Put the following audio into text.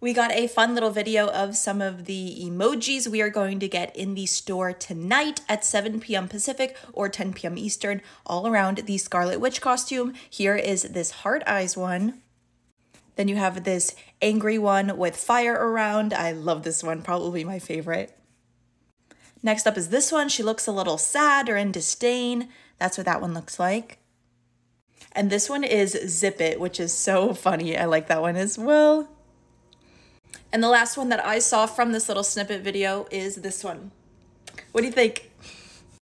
We got a fun little video of some of the emojis we are going to get in the store tonight at 7 p.m. Pacific or 10 p.m. Eastern, all around the Scarlet Witch costume. Here is this heart eyes one. Then you have this angry one with fire around. I love this one, probably my favorite. Next up is this one. She looks a little sad or in disdain. That's what that one looks like. And this one is Zip It, which is so funny. I like that one as well. And the last one that I saw from this little snippet video is this one. What do you think?